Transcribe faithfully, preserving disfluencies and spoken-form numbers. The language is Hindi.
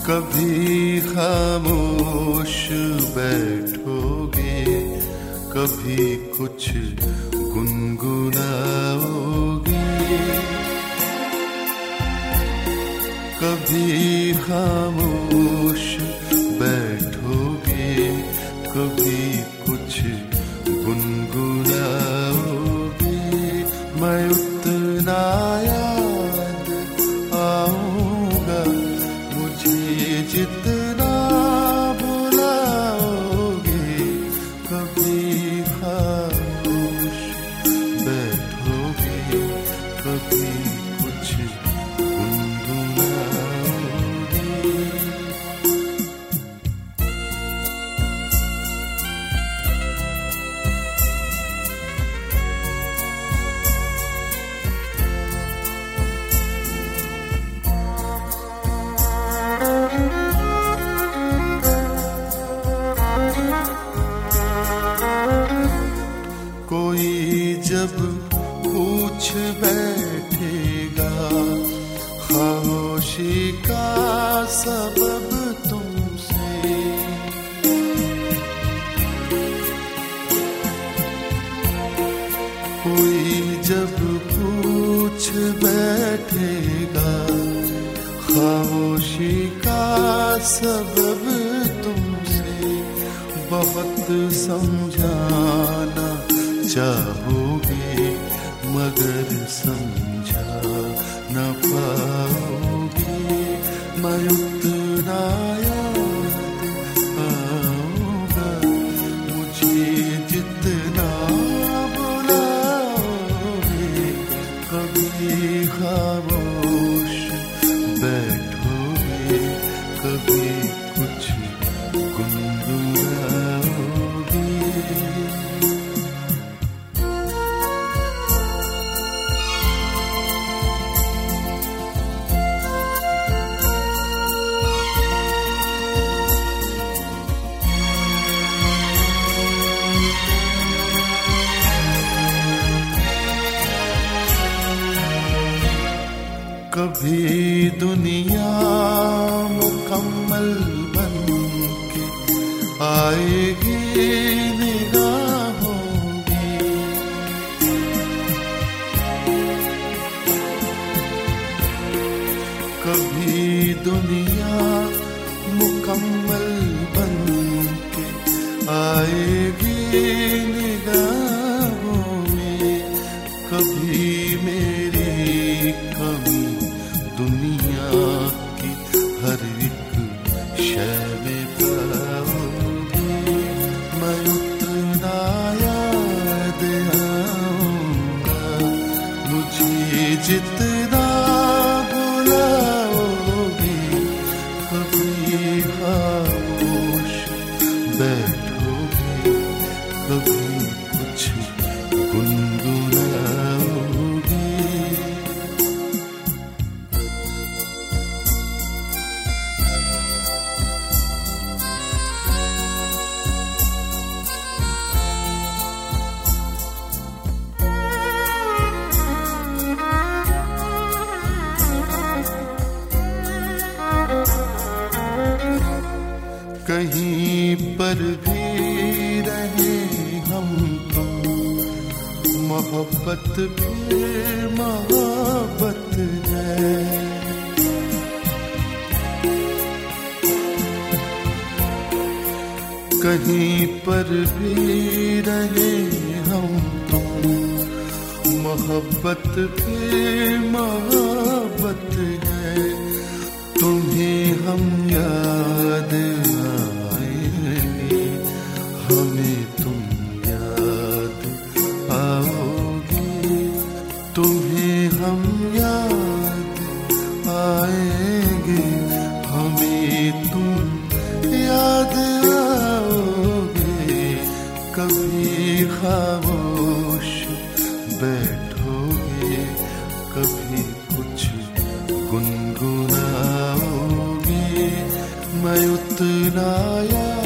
कभी खामोश बैठोगे, कभी कुछ गुनगुनाओगे। कभी खामोश बैठोगे, कभी कुछ गुनगुनाओगे। मैं उतना याद आऊंगा, मुझे जितना बुलाओगे। कभी खामोश बैठोगे, कभी कुछ गुनगुनाओगे। कोई जब पूछ बैठेगा खामोशी का सबब तुमसे, कोई जब पूछ बैठेगा खामोशी का सबब तुमसे, बहुत समझाना चाहोगे मगर समझा न पाओगे। मैं उतना याद आऊंगा, मुझे जितना बुलाओगे। कभी खामोश बैठोगे, कभी कुछ गुनगुनाओगे। कभी दुनिया मुकम्मल बन के आएगी निगाहों में, कभी दुनिया मुकम्मल बन के आएगी निगाहों में। कभी मेरी कमी दुनिया की हर एक शय में पाओगे। मैं उतना याद आऊंगा, मुझे जितना बुलाओगे। कभी खामोश बैठोगे, कभी कुछ गुनगुनाओगे। कहीं पर भी रहे हम तुम, मोहब्बत फिर मोहब्बत है। कहीं पर भी रहे हम तुम, मोहब्बत फिर मोहब्बत है। तुम्हें हम याद आएंगे, हमें तुम याद आओगे। तुम्हें हम याद आएंगे, हमें तुम याद आओगे। कभी खामोश बैठोगे, कभी कुछ गुनगुनाओगे। मैं उतना याद